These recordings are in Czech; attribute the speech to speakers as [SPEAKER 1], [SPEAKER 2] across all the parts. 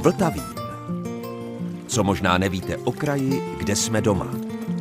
[SPEAKER 1] Vltavín. Co možná nevíte o kraji, kde jsme doma.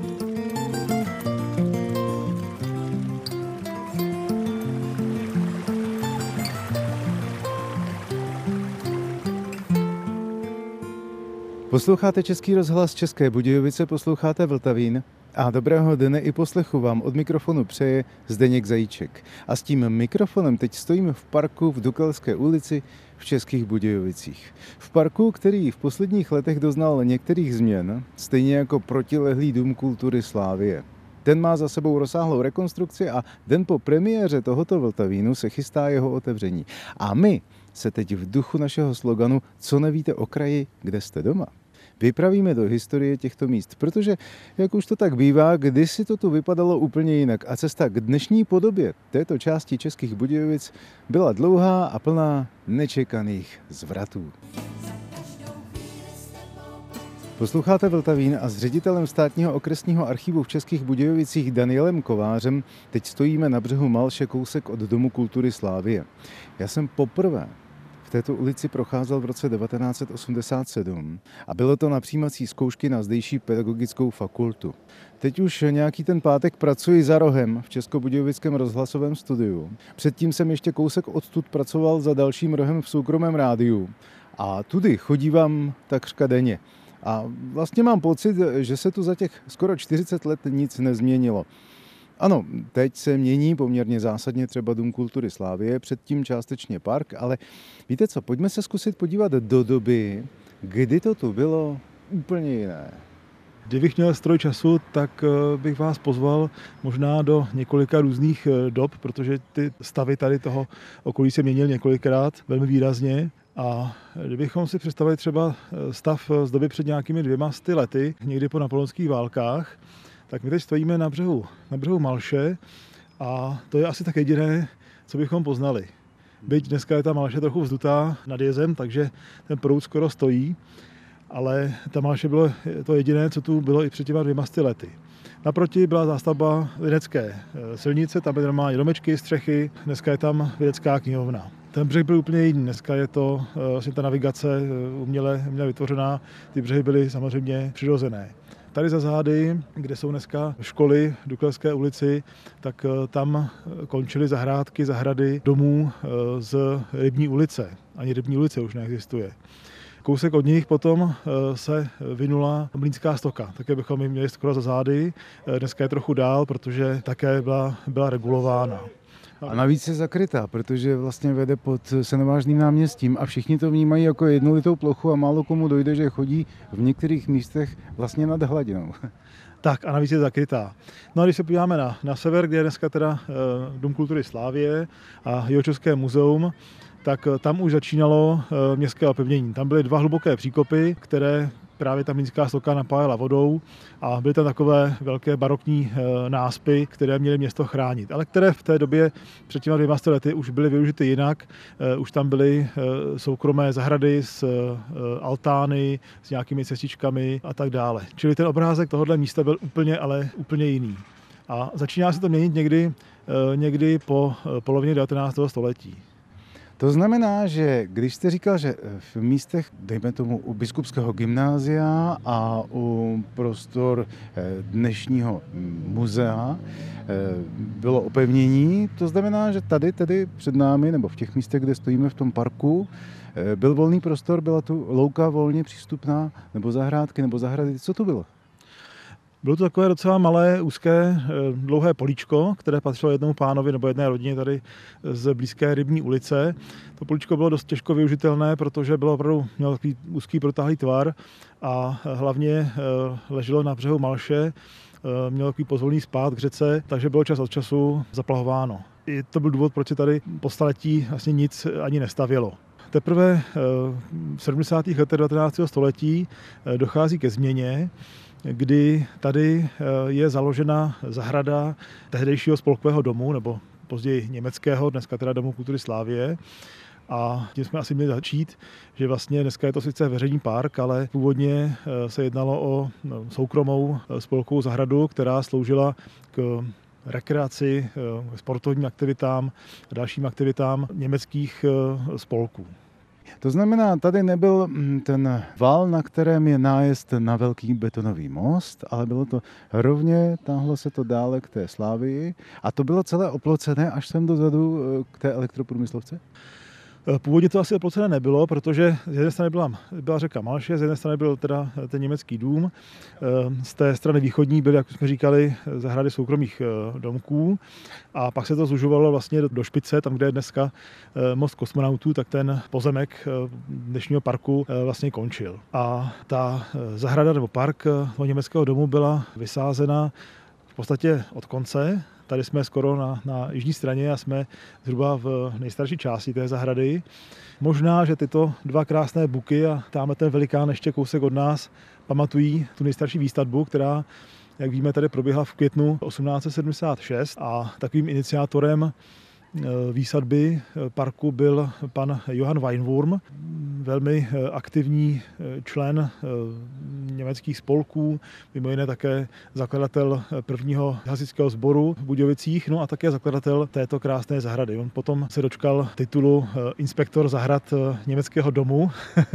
[SPEAKER 2] Posloucháte Český rozhlas České Budějovice, posloucháte Vltavín a dobrého dne i poslechu vám od mikrofonu přeje Zdeněk Zajíček. A s tím mikrofonem teď stojíme v parku v Dukelské ulici v Českých Budějovicích. V parku, který v posledních letech doznal některých změn, stejně jako protilehlý Dům kultury Slavie. Ten má za sebou rozsáhlou rekonstrukci a den po premiéře tohoto Vltavínu se chystá jeho otevření. A my se teď v duchu našeho sloganu Co nevíte o kraji, kde jste doma, vypravíme do historie těchto míst, protože, jak už to tak bývá, kdysi to tu vypadalo úplně jinak a cesta k dnešní podobě této části Českých Budějovic byla dlouhá a plná nečekaných zvratů. Posloucháte Vltavín a s ředitelem Státního okresního archivu v Českých Budějovicích Danielem Kovářem teď stojíme na břehu Malše kousek od Domu kultury Slavie. Já jsem poprvé v této ulici procházel v roce 1987 a bylo to na přijímací zkoušky na zdejší pedagogickou fakultu. Teď už nějaký ten pátek pracuji za rohem v Českobudějovickém rozhlasovém studiu. Předtím jsem ještě kousek odtud pracoval za dalším rohem v soukromém rádiu a tudy chodívám takřka denně. A vlastně mám pocit, že se tu za těch skoro 40 let nic nezměnilo. Ano, teď se mění poměrně zásadně třeba Dům kultury Slavie, předtím částečně park, ale víte co, pojďme se zkusit podívat do doby, kdy to tu bylo úplně jiné.
[SPEAKER 3] Kdybych měl stroj času, tak bych vás pozval možná do několika různých dob, protože ty stavy tady toho okolí se měnily několikrát velmi výrazně. A kdybychom si představili třeba stav z doby před nějakými 200 lety, někdy po napoleonských válkách, tak my teď stojíme na břehu Malše a to je asi tak jediné, co bychom poznali. Byť dneska je ta Malše trochu vzdutá nad jezem, takže ten proud skoro stojí, ale ta Malše bylo to jediné, co tu bylo i před těma 200 lety. Naproti byla zástavba Linecké silnice, tam byly normálně domečky, střechy, dneska je tam vědecká knihovna. Ten břeh byl úplně jiný, dneska je to vlastně ta navigace uměle vytvořená, ty břehy byly samozřejmě přirozené. Tady za zády, kde jsou dneska školy v Dukelské ulici, tak tam končily zahrady domů z Rybní ulice. Ani Rybní ulice už neexistuje. Kousek od nich potom se vynula Mlýnská stoka, také bychom ji měli skoro za zády. Dneska je trochu dál, protože také byla regulována.
[SPEAKER 2] A navíc je zakrytá, protože vlastně vede pod Senovážným náměstím a všichni to vnímají jako jednolitou plochu a málo komu dojde, že chodí v některých místech vlastně nad hladinou.
[SPEAKER 3] Tak a navíc je zakrytá. No a když se podíváme na sever, kde je dneska teda Dům kultury Slavie a Jihočeské muzeum, tak tam už začínalo městské opevnění. Tam byly 2 hluboké příkopy, které právě ta Mlýnská stoka napájela vodou a byly tam takové velké barokní náspy, které měly město chránit, ale které v té době před těmi 200 lety už byly využity jinak. Už tam byly soukromé zahrady s altány, s nějakými cestičkami a tak dále. Čili ten obrázek tohohle místa byl úplně jiný. A začíná se to měnit někdy po polovině 19. století.
[SPEAKER 2] To znamená, že když jste říkal, že v místech, dejme tomu u Biskupského gymnázia a u prostor dnešního muzea bylo opevnění, to znamená, že tady tedy před námi, nebo v těch místech, kde stojíme v tom parku, byl volný prostor, byla tu louka volně přístupná, nebo zahrádky, nebo zahrady, co to bylo?
[SPEAKER 3] Bylo to takové docela malé, úzké, dlouhé políčko, které patřilo jednomu pánovi nebo jedné rodině tady z blízké Rybní ulice. To políčko bylo dost těžko využitelné, protože mělo takový úzký protáhlý tvar a hlavně leželo na břehu Malše, mělo takový pozvolný spád k řece, takže bylo čas od času zaplahováno. I to byl důvod, proč se tady po staletí vlastně nic ani nestavělo. Teprve v 70. letech 19. století dochází ke změně, kdy tady je založena zahrada tehdejšího spolkového domu, nebo později německého, dneska teda Domu kultury Slavie. A tím jsme asi měli začít, že vlastně dneska je to sice veřejný park, ale původně se jednalo o soukromou spolkovou zahradu, která sloužila k rekreaci, sportovním aktivitám a dalším aktivitám německých spolků.
[SPEAKER 2] To znamená, tady nebyl ten val, na kterém je nájezd na velký betonový most, ale bylo to rovně, táhlo se to dále k té Slavii a to bylo celé oplocené až sem dozadu k té elektroprůmyslovce?
[SPEAKER 3] Původně to asi oplocené nebylo, protože z jedné strany byla řeka Malše, z jedné strany byl teda ten německý dům, z té strany východní byly, jak jsme říkali, zahrady soukromých domků a pak se to zužovalo vlastně do špice, tam, kde je dneska most kosmonautů, tak ten pozemek dnešního parku vlastně končil. A ta zahrada nebo park toho německého domu byla vysázena v podstatě od konce. Tady jsme skoro na jižní straně a jsme zhruba v nejstarší části té zahrady. Možná, že tyto dva krásné buky a tamhle ten velikán ještě kousek od nás pamatují tu nejstarší výstavbu, která, jak víme, tady proběhla v květnu 1876 a takovým iniciátorem výsadby parku byl pan Johann Weinwurm, velmi aktivní člen německých spolků, mimo jiné také zakladatel prvního hasičského sboru v Budějovicích, no a také zakladatel této krásné zahrady. On potom se dočkal titulu inspektor zahrad německého domu.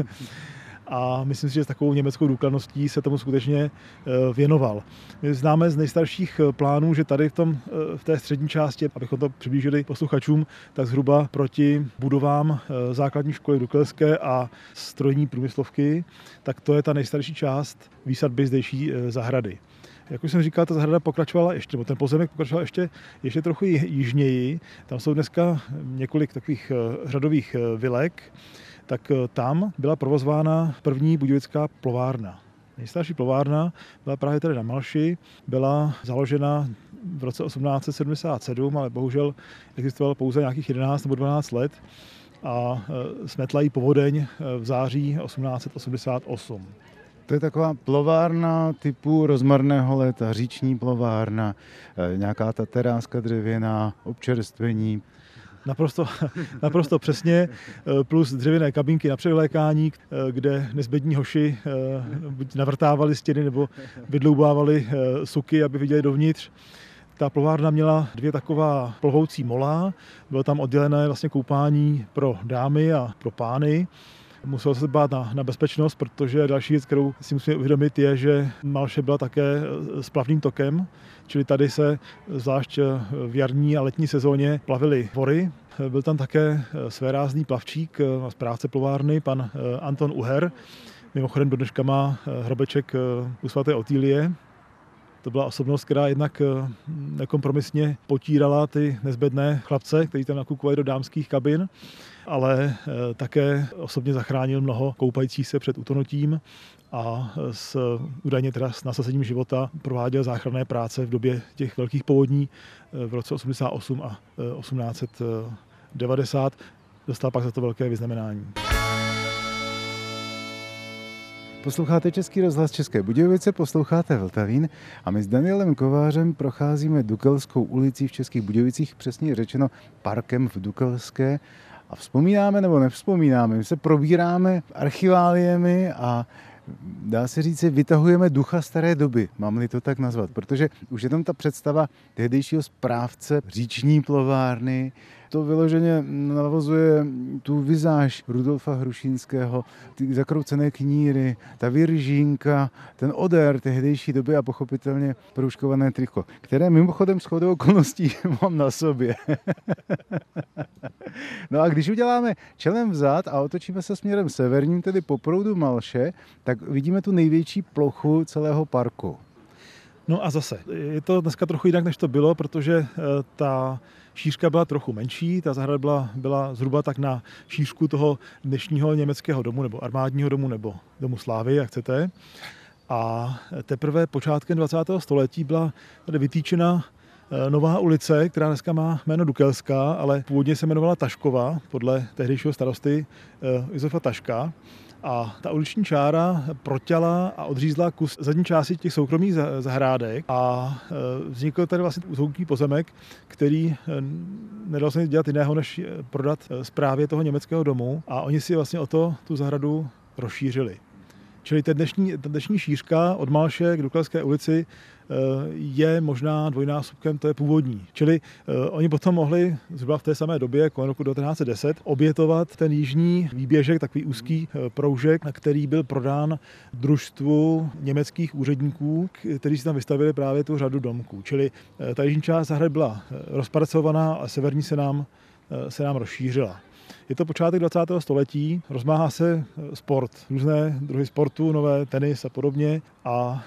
[SPEAKER 3] A myslím si, že s takovou německou důkladností se tomu skutečně věnoval. My známe z nejstarších plánů, že tady v té střední části, abychom to přiblížili posluchačům, tak zhruba proti budovám základní školy Dukelské a strojní průmyslovky, tak to je ta nejstarší část výsadby zdejší zahrady. Jak už jsem říkal, ta zahrada pokračovala ještě, nebo ten pozemek pokračoval ještě trochu jižněji. Tam jsou dneska několik takových řadových vilek. Tak tam byla provozována první budějovická plovárna. Nejstarší plovárna byla právě tady na Malši, byla založena v roce 1877, ale bohužel existovala pouze nějakých 11 nebo 12 let a smetla jí povodeň v září 1888.
[SPEAKER 2] To je taková plovárna typu rozmarného léta, říční plovárna, nějaká ta teráska dřevěná, občerstvení.
[SPEAKER 3] Naprosto přesně, plus dřevěné kabinky na převlékání, kde nezbední hoši buď navrtávali stěny nebo vydloubávali suky, aby viděli dovnitř. Ta plovárna měla dvě taková plovoucí mola, bylo tam oddělené vlastně koupání pro dámy a pro pány. Muselo se dbát na bezpečnost, protože další věc, kterou si musíme uvědomit, je, že Malše byla také splavným tokem, čili tady se zvlášť v jarní a letní sezóně plavily vory. Byl tam také svérázný plavčík a správce plovárny, pan Anton Uher. Mimochodem do dneška má hrobeček u svaté Otýlie. To byla osobnost, která jednak nekompromisně potírala ty nezbedné chlapce, kteří tam nakukovali do dámských kabin, ale také osobně zachránil mnoho koupajících se před utonutím a údajně teda s nasazením života prováděl záchranné práce v době těch velkých povodní v roce 88 a 1890. Dostal pak za to velké vyznamenání.
[SPEAKER 2] Posloucháte Český rozhlas České Budějovice, posloucháte Vltavín a my s Danielem Kovářem procházíme Dukelskou ulicí v Českých Budějovicích, přesně řečeno parkem v Dukelské a vzpomínáme nebo nevzpomínáme. My se probíráme archiváliemi a dá se říct, vytahujeme ducha staré doby, mám-li to tak nazvat, protože už je tam ta představa tehdejšího správce říční plovárny. To vyloženě navozuje tu vizáž Rudolfa Hrušínského, ty zakroucené kníry, ta viržínka, ten odér tehdejší doby a pochopitelně proužkované triko, které mimochodem shodou okolností mám na sobě. No a když uděláme čelem vzad a otočíme se směrem severním, tedy po proudu Malše, tak vidíme tu největší plochu celého parku.
[SPEAKER 3] No a zase, je to dneska trochu jinak, než to bylo, protože ta šířka byla trochu menší, ta zahrada byla zhruba tak na šířku toho dnešního německého domu, nebo armádního domu, nebo domu Slávy, jak chcete. A teprve počátkem 20. století byla tady vytýčena nová ulice, která dneska má jméno Dukelská, ale původně se jmenovala Taškova, podle tehdejšího starosty Josefa Taška. A ta uliční čára proťala a odřízla kus zadní části těch soukromých zahrádek a vznikl tady vlastně soukromý pozemek, který nedal se nic dělat jiného, než prodat správě toho německého domu a oni si vlastně o to tu zahradu rozšířili. Čili ta dnešní šířka od Malše k Dukleské ulici je možná dvojnásobkem té původní. Čili oni potom mohli zhruba v té samé době, kolem roku 1910, obětovat ten jižní výběžek, takový úzký proužek, který byl prodán družstvu německých úředníků, kteří si tam vystavili právě tu řadu domků. Čili ta jižní část zahrady byla rozparcovaná a severní se nám rozšířila. Je to počátek 20. století, rozmáhá se sport, různé druhy sportu, nové tenis a podobně a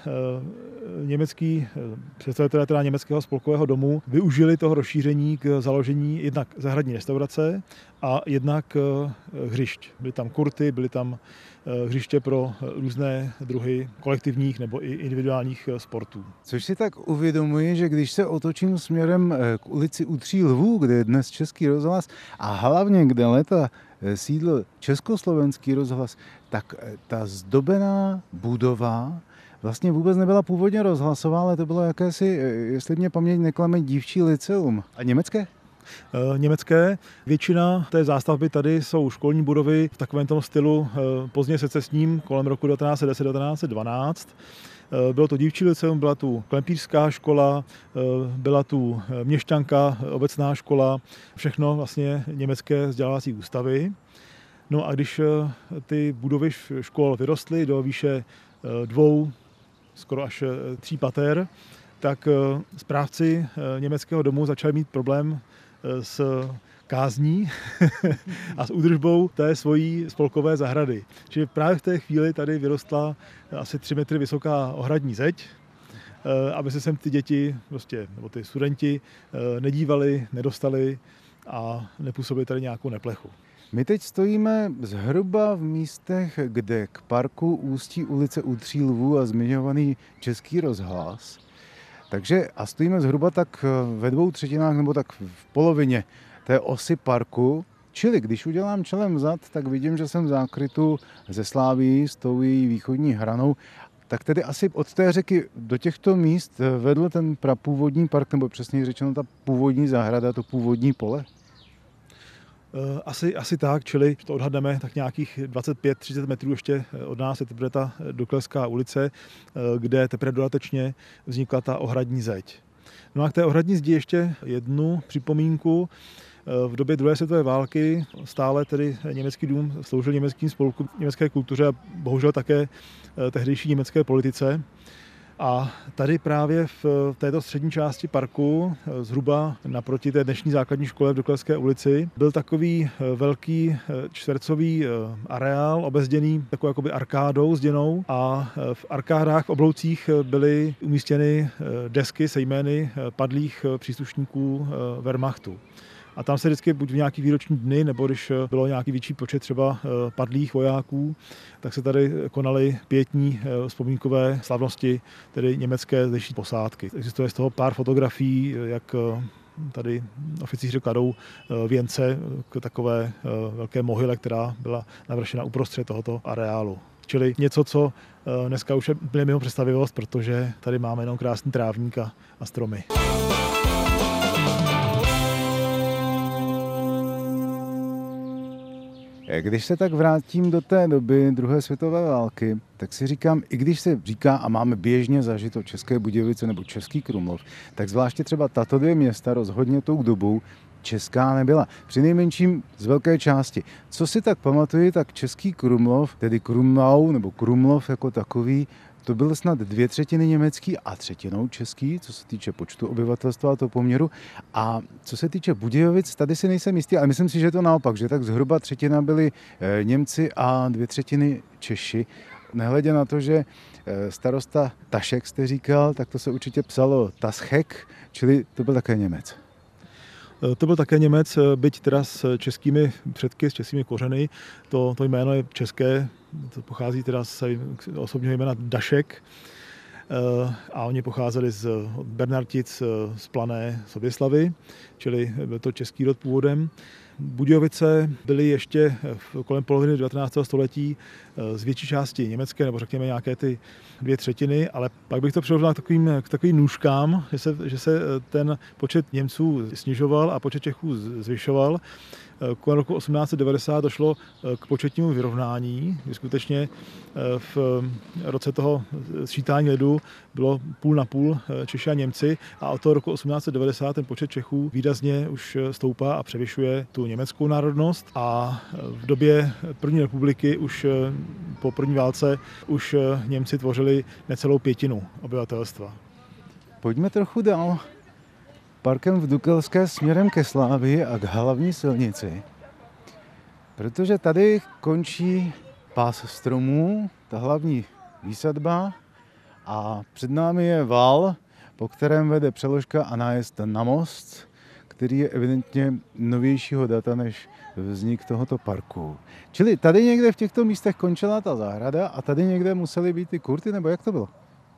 [SPEAKER 3] německý představitelé teda německého spolkového domu využili toho rozšíření k založení jednak zahradní restaurace a jednak hřišť. Byly tam kurty, byly tam hřiště pro různé druhy kolektivních nebo i individuálních sportů.
[SPEAKER 2] Což si tak uvědomuji, že když se otočím směrem k ulici U Tří lvů, kde je dnes Český rozhlas a hlavně kde leta sídl Československý rozhlas, tak ta zdobená budova vlastně vůbec nebyla původně rozhlasová, ale to bylo jakési, jestli mě paměť neklame, dívčí lyceum. A německé?
[SPEAKER 3] Německé. Většina té zástavby tady jsou školní budovy v takovém tom stylu pozdně secesním kolem roku 1910-1912. Bylo to dívčí lyceum, byla tu klempířská škola, byla tu měšťanka, obecná škola, všechno vlastně německé vzdělávací ústavy. No a když ty budovy škol vyrostly do výše 2, skoro až 3 pater, tak správci německého domu začali mít problém s kázní a s údržbou té svojí spolkové zahrady. Čili právě v té chvíli tady vyrostla asi 3 metry vysoká ohradní zeď, aby se sem ty děti, nebo ty studenti nedívali, nedostali a nepůsobili tady nějakou neplechu.
[SPEAKER 2] My teď stojíme zhruba v místech, kde k parku ústí ulice U Tří lvů a zmiňovaný Český rozhlas. Takže a stojíme zhruba tak ve 2/3 nebo tak v polovině té osy parku. Čili když udělám čelem vzad, tak vidím, že jsem v zákrytu ze Sláví s tou její východní hranou. Tak tedy asi od té řeky do těchto míst vedl ten prapůvodní park, nebo přesněji řečeno ta původní zahrada, to původní pole?
[SPEAKER 3] Asi tak, čili to odhadneme tak nějakých 25-30 metrů ještě od nás je teprve ta Duklevská ulice, kde teprve dodatečně vznikla ta ohradní zeď. No a k té ohradní zdi ještě jednu připomínku. V době druhé světové války stále tedy německý dům sloužil německým spolkům, německé kultuře a bohužel také tehdejší německé politice. A tady právě v této střední části parku, zhruba naproti té dnešní základní škole v Duklevské ulici, byl takový velký čtvercový areál obezděný takovou jakoby arkádou zděnou a v arkádách, obloucích byly umístěny desky se jmény padlých příslušníků Wehrmachtu. A tam se vždycky buď v nějaký výroční dny, nebo když bylo nějaký větší počet třeba padlých vojáků, tak se tady konaly pietní vzpomínkové slavnosti, tedy německé zdejší posádky. Existuje z toho pár fotografií, jak tady oficíři kladou věnce k takové velké mohyle, která byla navršena uprostřed tohoto areálu. Čili něco, co dneska už je úplně mimo představivost, protože tady máme jenom krásný trávník a stromy.
[SPEAKER 2] Když se tak vrátím do té doby druhé světové války, tak si říkám, i když se říká a máme běžně zažito České Budějovice nebo Český Krumlov, tak zvláště třeba tato 2 města rozhodně tou dobou česká nebyla. Přinejmenším z velké části. Co si tak pamatuju, tak Český Krumlov, tedy Krumlau nebo Krumlov jako takový, to byl snad 2/3 německý a 1/3 český, co se týče počtu obyvatelstva a toho poměru. A co se týče Budějovic, tady si nejsem jistý, ale myslím si, že to naopak, že tak zhruba 1/3 byli Němci a 2/3 Češi. Nehledě na to, že starosta Tašek jste říkal, tak to se určitě psalo Taschek, čili to byl také Němec.
[SPEAKER 3] To byl také Němec, byť teda s českými předky, s českými kořeny. To jméno je české, to pochází teda z osobního jména Dašek. A oni pocházeli z Bernartic, z Plané, z Oběslavy, čili byl to český rod původem. Budějovice byly ještě kolem poloviny 19. století z větší části německé, nebo řekněme nějaké ty 2/3, ale pak bych to přirovnal k takovým nůžkám, že se ten počet Němců snižoval a počet Čechů zvyšoval. Kolem roku 1890 došlo k početnímu vyrovnání, kdy skutečně v roce toho sčítání lidu bylo půl na půl Češi a Němci a od toho roku 1890 ten počet Čechů výrazně už stoupá a převyšuje tu německou národnost a v době první republiky už po první válce už Němci tvořili necelou pětinu obyvatelstva.
[SPEAKER 2] Pojďme trochu dál. Parkem v Dukelské směrem ke Slávii a k hlavní silnici. Protože tady končí pás stromů, ta hlavní výsadba a před námi je val, po kterém vede přeložka a nájezd na most, který je evidentně novějšího data než vznik tohoto parku. Čili tady někde v těchto místech končila ta zahrada a tady někde musely být ty kurty, nebo jak to bylo?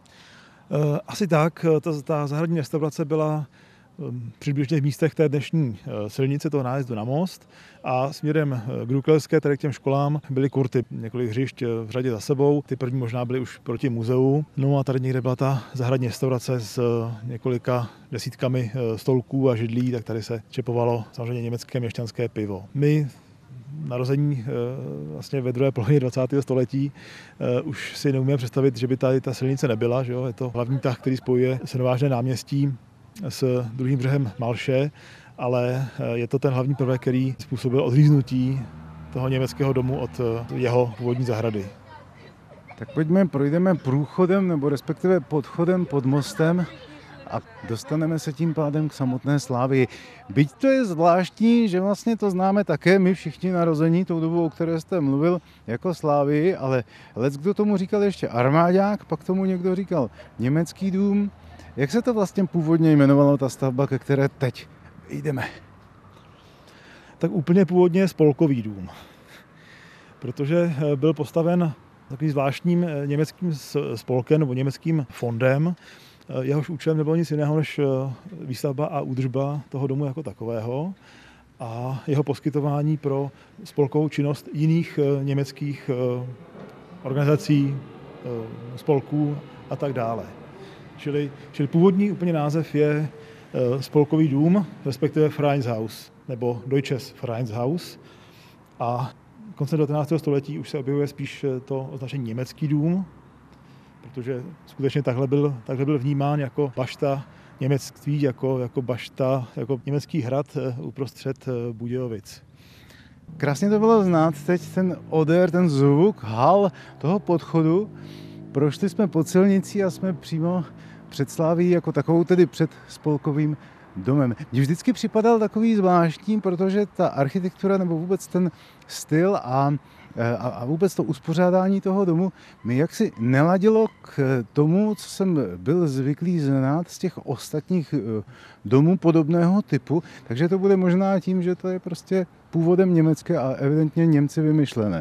[SPEAKER 3] Asi tak. Ta zahradní restaurace byla přibližně v místech té dnešní silnice, toho nájezdu na most a směrem k Dukelské, tady k těm školám, byly kurty, několik hřišť v řadě za sebou. Ty první možná byly už proti muzeu. No a tady někde byla ta zahradní restaurace s několika desítkami stolků a židlí, tak tady se čepovalo samozřejmě německé měšťanské pivo. My narození vlastně ve druhé polovině 20. století už si neumíme představit, že by tady ta silnice nebyla. Že jo? Je to hlavní tah, který spojuje Senovážné náměstí s druhým břehem Malše, ale je to ten hlavní prvek, který způsobil odříznutí toho německého domu od jeho původní zahrady.
[SPEAKER 2] Tak projdeme průchodem nebo respektive podchodem pod mostem a dostaneme se tím pádem k samotné Slávii. Byť to je zvláštní, že vlastně to známe také my všichni narození tou dobou, o které jste mluvil, jako Slávii, ale kdo tomu říkal ještě armáďák, pak tomu někdo říkal německý dům. Jak se to vlastně původně jmenovalo, ta stavba, ke které teď jdeme?
[SPEAKER 3] Tak úplně původně spolkový dům, protože byl postaven takovým zvláštním německým spolkem nebo německým fondem. Jehož účelem nebylo nic jiného než výstavba a údržba toho domu jako takového a jeho poskytování pro spolkovou činnost jiných německých organizací, spolků a tak dále. Čili původní úplně název je spolkový dům, respektive Vereinshaus, nebo Deutsches Vereinshaus. A koncem 19. století už se objevuje spíš to označení německý dům, protože skutečně takhle byl vnímán jako bašta němectví, jako bašta, jako německý hrad uprostřed Budějovic.
[SPEAKER 2] Krásně to bylo znát teď ten odér, ten zvuk, hal toho podchodu. Prošli jsme pod silnicí a jsme přímo před Slávií jako takovou, tedy před spolkovým domem. Mně vždycky připadal takový zvláštní, protože ta architektura nebo vůbec ten styl a vůbec to uspořádání toho domu mi jaksi neladilo k tomu, co jsem byl zvyklý znát z těch ostatních domů podobného typu. Takže to bude možná tím, že to je prostě původem německé a evidentně Němci vymyšlené.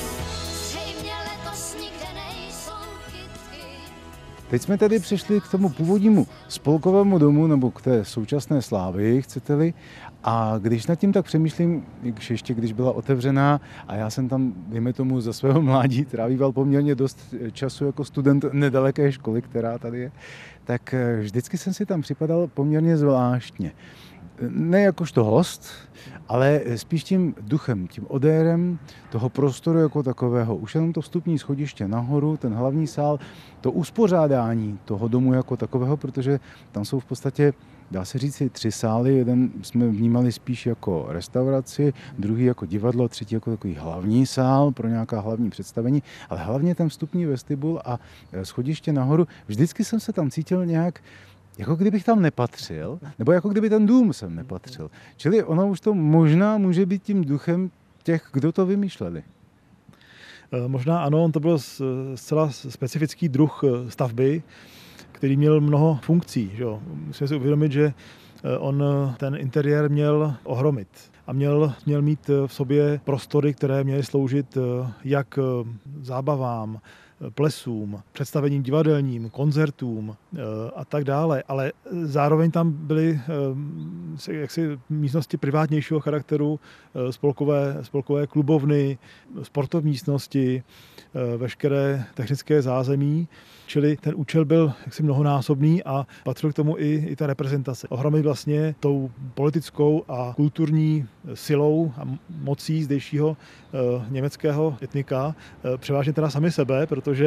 [SPEAKER 2] Teď jsme tedy přišli k tomu původnímu spolkovému domu, nebo k té současné Slávii, chcete-li. A když nad tím tak přemýšlím, když byla otevřená a já jsem tam, dejme tomu, za svého mládí trávíval poměrně dost času jako student nedaleké školy, která tady je, tak vždycky jsem si tam připadal poměrně zvláštně. Ne jakožto host, ale spíš tím duchem, tím odérem toho prostoru jako takového. Už jenom to vstupní schodiště nahoru, ten hlavní sál, to uspořádání toho domu jako takového, protože tam jsou v podstatě, dá se říct, 3 sály. Jeden jsme vnímali spíš jako restauraci, druhý jako divadlo, třetí jako takový hlavní sál pro nějaká hlavní představení, ale hlavně ten vstupní vestibul a schodiště nahoru. Vždycky jsem se tam cítil nějak jako kdybych tam nepatřil, nebo jako kdyby ten dům sem nepatřil. Čili ono už to možná může být tím duchem těch, kdo to vymýšleli.
[SPEAKER 3] Možná ano, to byl zcela specifický druh stavby, který měl mnoho funkcí. Že? Musíme si uvědomit, že on ten interiér měl ohromit a měl mít v sobě prostory, které měly sloužit jak zábavám, plesům, představením divadelním, koncertům a tak dále, ale zároveň tam byly jaksi místnosti privátnějšího charakteru, spolkové klubovny, sportovní místnosti, veškeré technické zázemí, čili ten účel byl jaksi mnohonásobný a patřil k tomu i ta reprezentace. Ohromit vlastně tou politickou a kulturní silou a mocí zdejšího německého etnika, převážně teda sami sebe,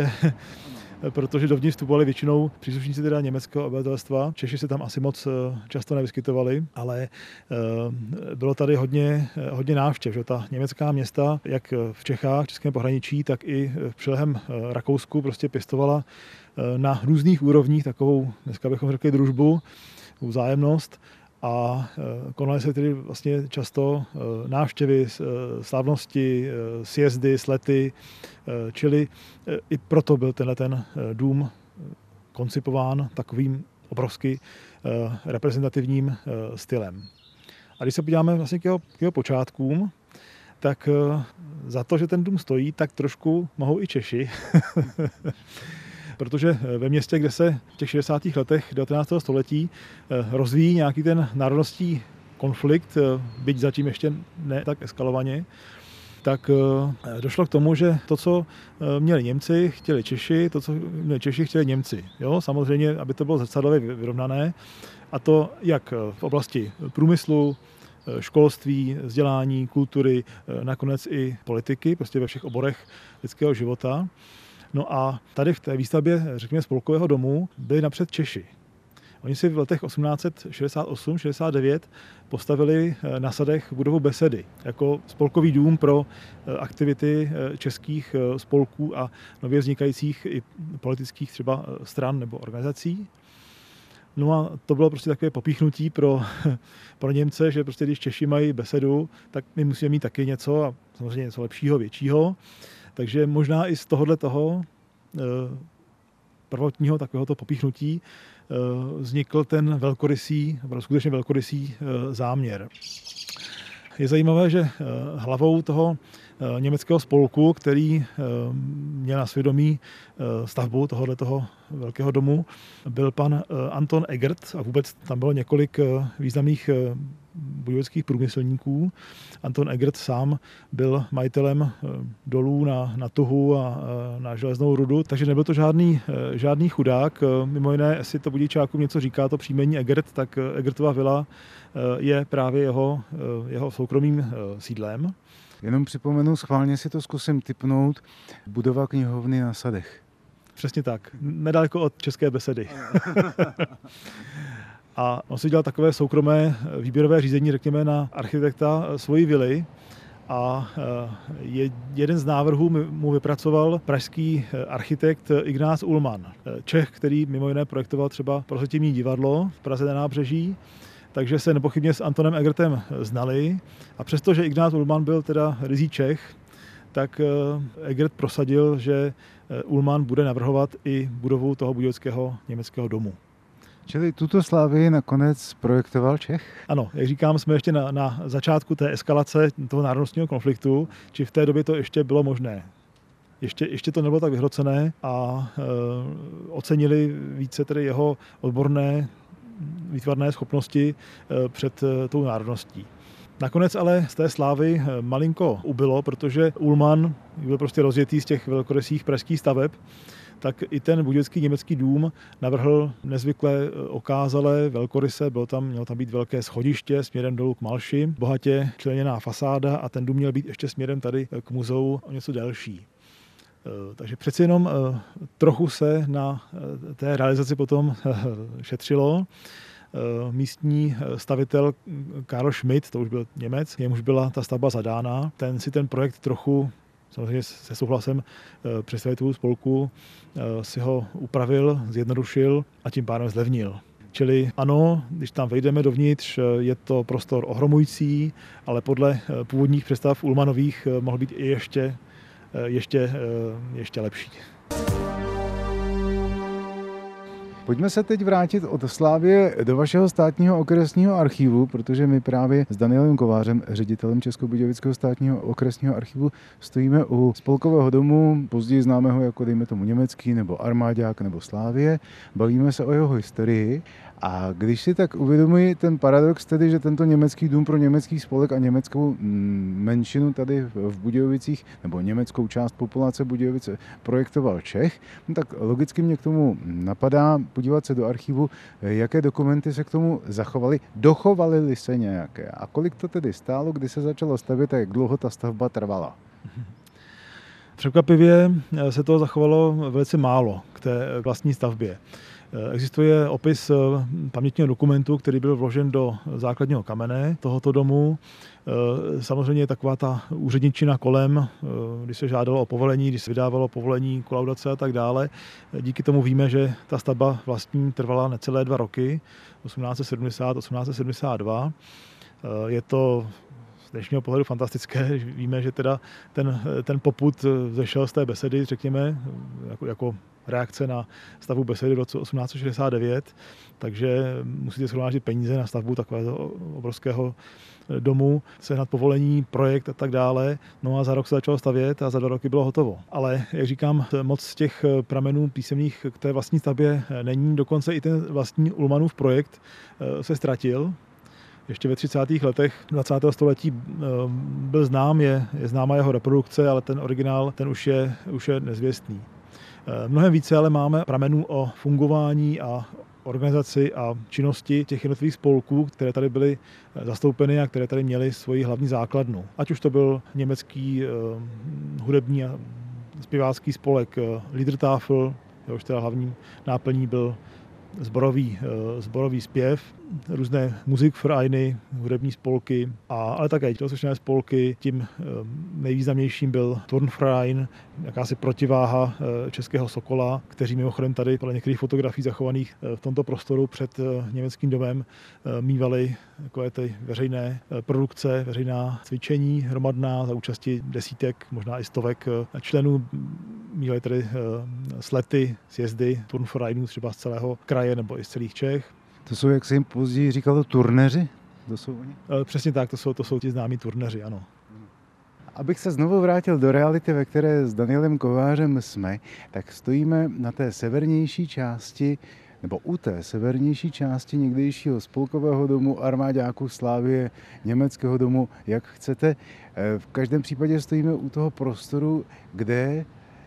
[SPEAKER 3] protože dovnitř vstupovali většinou příslušníci teda německého obyvatelstva. Češi se tam asi moc často nevyskytovali, ale bylo tady hodně návštěv. Že? Ta německá města, jak v Čechách, českém pohraničí, tak i v přilehlém Rakousku prostě pěstovala na různých úrovních takovou, dneska bychom řekli, družbu, vzájemnost. A konaly se tedy vlastně často návštěvy, slavnosti, sjezdy, slety, čili i proto byl ten dům koncipován takovým obrovsky reprezentativním stylem. A když se podíváme vlastně k jeho počátkům, tak za to, že ten dům stojí, tak trošku mohou i Češi. Protože ve městě, kde se v těch 60. letech 19. století rozvíjí nějaký ten národnostní konflikt, byť zatím ještě ne tak eskalovaně, tak došlo k tomu, že to, co měli Němci, chtěli Češi, to, co měli Češi, chtěli Němci. Jo? Samozřejmě, aby to bylo zrcadlově vyrovnané, a to jak v oblasti průmyslu, školství, vzdělání, kultury, nakonec i politiky, prostě ve všech oborech lidského života. No a tady v té výstavbě, řekněme, spolkového domu byli napřed Češi. Oni si v letech 1868-69 postavili na Sadech budovu Besedy jako spolkový dům pro aktivity českých spolků a nově vznikajících i politických třeba stran nebo organizací. No a to bylo prostě takové popíchnutí pro Němce, že prostě když Češi mají besedu, tak my musíme mít taky něco a samozřejmě něco lepšího, většího. Takže možná i z toho prvotního takovéhoto popíchnutí vznikl ten skutečně velkorysý záměr. Je zajímavé, že hlavou toho německého spolku, který měl na svědomí stavbu tohoto velkého domu, byl pan Anton Egert a vůbec tam bylo několik významných budějovických průmyslníků. Anton Egert sám byl majitelem dolů na tuhu a na železnou rudu, takže nebyl to žádný chudák. Mimo jiné, jestli to Budějčákům něco říká, to příjmení Egert, tak Egertova vila je právě jeho soukromým sídlem.
[SPEAKER 2] Jenom připomenu, schválně si to zkusím tipnout, budova knihovny na Sadech.
[SPEAKER 3] Přesně tak, nedaleko od České besedy. A on si dělal takové soukromé výběrové řízení, řekněme, na architekta svojí vily. A jeden z návrhů mu vypracoval pražský architekt Ignác Ullmann. Čech, který mimo jiné projektoval třeba Prozatímní divadlo v Praze na Nábřeží. Takže se nepochybně s Antonem Egertem znali. A přestože Ignác Ullmann byl teda ryzí Čech, tak Egert prosadil, že Ullmann bude navrhovat i budovu toho budějovického německého domu.
[SPEAKER 2] Čili tuto slávii nakonec projektoval Čech?
[SPEAKER 3] Ano, jak říkám, jsme ještě na začátku té eskalace toho národnostního konfliktu, či v té době to ještě bylo možné. Ještě to nebylo tak vyhrocené a ocenili více tedy jeho odborné výtvarné schopnosti před tou národností. Nakonec ale z té slávy malinko ubylo, protože Ullmann byl prostě rozjetý z těch velkorysých pražských staveb, tak i ten budějovický německý dům navrhl nezvykle okázalé velkoryse, mělo tam být velké schodiště směrem dolů k Malši, bohatě členěná fasáda a ten dům měl být ještě směrem tady k muzeu o něco delší. Takže přeci jenom trochu se na té realizaci potom šetřilo. Místní stavitel Karl Schmidt, to už byl Němec, jemuž byla ta stavba zadána, ten si ten projekt trochu, samozřejmě se souhlasem představitelů spolku, si ho upravil, zjednodušil a tím pádem zlevnil. Čili ano, když tam vejdeme dovnitř, je to prostor ohromující, ale podle původních představ Ullmannových mohl být i ještě lepší.
[SPEAKER 2] Pojďme se teď vrátit od Slávie do vašeho státního okresního archivu, protože my právě s Danielem Kovářem, ředitelem Českobudějovického státního okresního archivu, stojíme u spolkového domu, později známého jako dejme tomu německý, nebo armáďák, nebo Slávie. Bavíme se o jeho historii A když si tak uvědomuji ten paradox tedy, že tento německý dům pro německý spolek a německou menšinu tady v Budějovicích, nebo německou část populace Budějovice projektoval Čech, no tak logicky mě k tomu napadá podívat se do archivu, jaké dokumenty se k tomu zachovaly, dochovaly se nějaké a kolik to tedy stálo, kdy se začalo stavět a jak dlouho ta stavba trvala.
[SPEAKER 3] Překvapivě se toho zachovalo velice málo k té vlastní stavbě. Existuje opis pamětního dokumentu, který byl vložen do základního kamene tohoto domu. Samozřejmě taková ta úředničina kolem, když se žádalo o povolení, když se vydávalo povolení, kolaudace a tak dále. Díky tomu víme, že ta stavba vlastní trvala necelé 2 roky, 1870, 1872. Je to z dnešního pohledu fantastické. Víme, že teda ten popud vzešel z té besedy, řekněme, jako reakce na stavbu besedy v roce 1869, takže musíte shromáždit peníze na stavbu takového obrovského domu, sehnat povolení, projekt a tak dále. No a za rok se začalo stavět a za 2 roky bylo hotovo. Ale, jak říkám, moc z těch pramenů písemných k té vlastní stavbě není. Dokonce i ten vlastní Ullmannův projekt se ztratil. Ještě ve 30. letech 20. století byl znám, je známa jeho reprodukce, ale ten originál, ten už je nezvěstný. Mnohem více ale máme pramenů o fungování a organizaci a činnosti těch jednotlivých spolků, které tady byly zastoupeny a které tady měly svoji hlavní základnu. Ať už to byl německý hudební a zpěvácký spolek Liedertafel, jehož teda hlavní náplní byl sborový zpěv, různé Musikvereiny, hudební spolky, ale také tělocvičné spolky. Tím nejvýznamnějším byl Turnverein, jakási protiváha Českého Sokola, kteří mimochodem tady podle některých fotografií zachovaných v tomto prostoru před německým domem mívali takové ty veřejné produkce, veřejná cvičení hromadná za účasti desítek, možná i stovek členů. Mívali tady slety, sjezdy Turnvereinů třeba z celého kraje nebo i z celých Čech.
[SPEAKER 2] To jsou, jak se jim později říkalo, turneři? To jsou oni?
[SPEAKER 3] Přesně tak, to jsou ti známí turneři, ano.
[SPEAKER 2] Abych se znovu vrátil do reality, ve které s Danielem Kovářem jsme, tak stojíme na té severnější části, nebo u té severnější části někdejšího spolkového domu, armáďáků Slávie, německého domu, jak chcete. V každém případě stojíme u toho prostoru, kde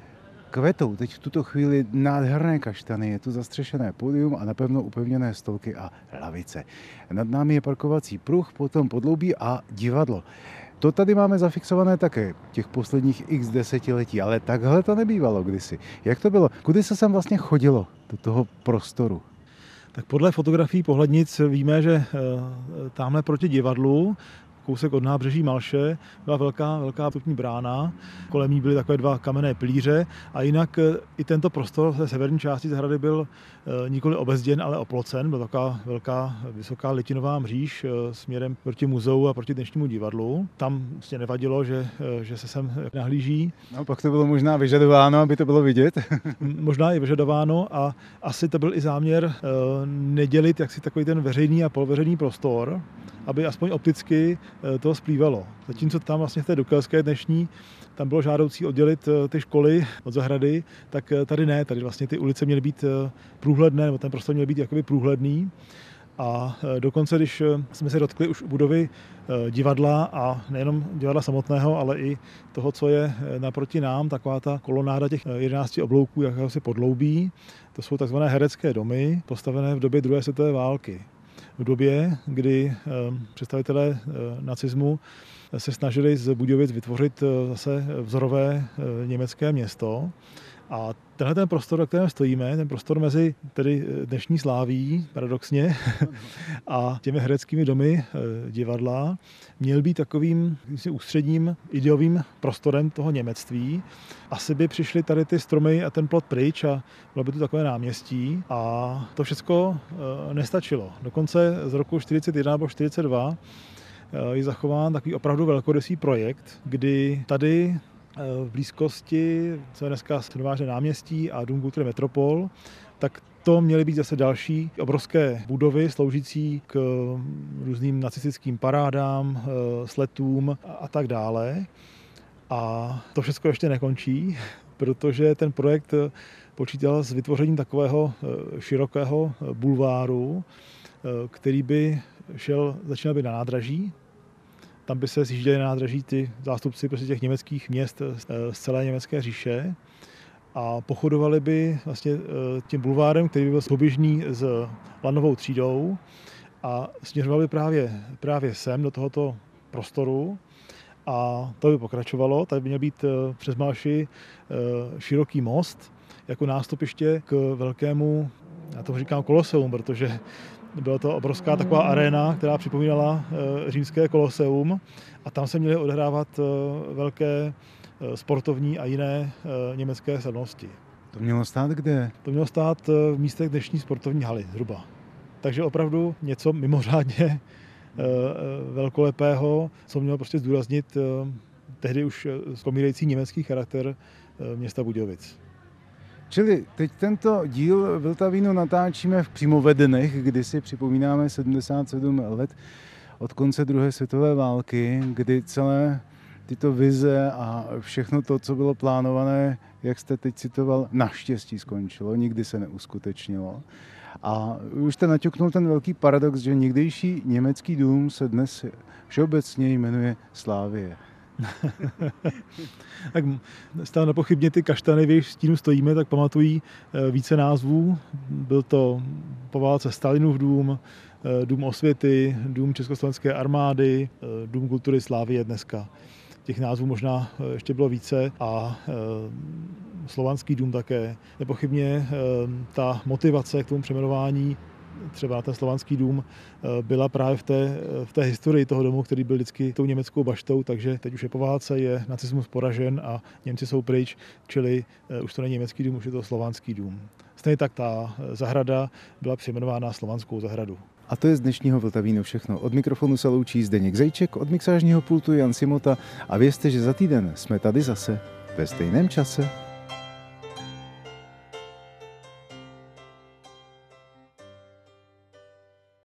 [SPEAKER 2] kvetou teď v tuto chvíli nádherné kaštany, je tu zastřešené pódium a napevno upevněné stolky a lavice. Nad námi je parkovací pruh, potom podloubí a divadlo. To tady máme zafixované také těch posledních x desetiletí, ale takhle to nebývalo kdysi. Jak to bylo? Kudy se sem vlastně chodilo do toho prostoru?
[SPEAKER 3] Tak podle fotografií pohlednic víme, že tamhle proti divadlu, kousek od nábřeží Malše, byla velká vstupní brána, kolem ní byly takové 2 kamenné pilíře a jinak i tento prostor v té severní části zahrady byl nikoli obezděn, ale oplocen. Byla taková velká, vysoká litinová mříž směrem proti muzeu a proti dnešnímu divadlu. Tam vlastně nevadilo, že se sem nahlíží.
[SPEAKER 2] No, pak to bylo možná vyžadováno, aby to bylo vidět.
[SPEAKER 3] Možná i vyžadováno a asi to byl i záměr nedělit jaksi takový ten veřejný a poloveřejný prostor, aby aspoň opticky to splývalo. Zatímco tam vlastně v té Dukelské dnešní, tam bylo žádoucí oddělit ty školy od zahrady, tak tady ne, tady vlastně ty ulice měly být průhledné, nebo ten prostor měl být jakoby průhledný. A dokonce, když jsme se dotkli už budovy divadla a nejenom divadla samotného, ale i toho, co je naproti nám, taková ta kolonáda těch 11 oblouků, jakéhosi podloubí, to jsou takzvané herecké domy, postavené v době druhé světové války. V době, kdy představitelé nacismu se snažili z Budějovic vytvořit zase vzorové německé město. A tenhle ten prostor, na kterém stojíme, ten prostor mezi tedy dnešní Sláví, paradoxně, a těmi hereckými domy divadla, měl být takovým ústředním ideovým prostorem toho němectví. Asi by přišly tady ty stromy a ten plot pryč a bylo by to takové náměstí a to všechno nestačilo. Dokonce z roku 1941 nebo 1942 je zachován takový opravdu velkorysý projekt, kdy tady v blízkosti, co je dneska Středovážné náměstí a Dům kultury Metropol, tak to měly být zase další obrovské budovy sloužící k různým nacistickým parádám, sletům a tak dále. A to všechno ještě nekončí, protože ten projekt počítal s vytvořením takového širokého bulváru, který by začínal být na nádraží. Tam by se sjížděli na nádraží ty zástupci prostě těch německých měst z celé německé říše a pochodovali by vlastně tím bulvárem, který by byl souběžný s lanovou třídou a směřovali právě sem do tohoto prostoru a to by pokračovalo. Tady by měl být přes Malši široký most jako nástupiště k velkému, já tomu říkám koloseum, protože byla to obrovská taková aréna, která připomínala římské koloseum a tam se měly odehrávat velké sportovní a jiné německé slavnosti.
[SPEAKER 2] To mělo stát kde?
[SPEAKER 3] To mělo stát v místech dnešní sportovní haly zhruba. Takže opravdu něco mimořádně velkolepého, co mělo prostě zdůraznit tehdy už komírající německý charakter města Budějovic.
[SPEAKER 2] Čili teď tento díl Vltavínu natáčíme přímo ve dnech, kdy si připomínáme 77 let od konce druhé světové války, kdy celé tyto vize a všechno to, co bylo plánované, jak jste teď citoval, naštěstí skončilo, nikdy se neuskutečnilo. A už jste naťuknul ten velký paradox, že někdejší německý dům se dnes všeobecně jmenuje Slavie.
[SPEAKER 3] Tak stále nepochybně ty kaštany, v jejich stínu stojíme, tak pamatují více názvů. Byl to po válce Stalinův dům, dům osvěty, dům Československé armády, dům kultury Slavie dneska. Těch názvů možná ještě bylo více a slovanský dům také. Nepochybně ta motivace k tomu přejmenování třeba ten slovanský dům byla právě v té historii toho domu, který byl vždycky tou německou baštou, takže teď už je po válce, je nacismus poražen a Němci jsou pryč, čili už to není německý dům, už je to slovanský dům. Stejně tak ta zahrada byla přejmenována Slovanskou zahradu.
[SPEAKER 2] A to je z dnešního Vltavínu všechno. Od mikrofonu se loučí Zdeněk Zejček, od mixážního pultu Jan Simota a vězte, že za týden jsme tady zase ve stejném čase.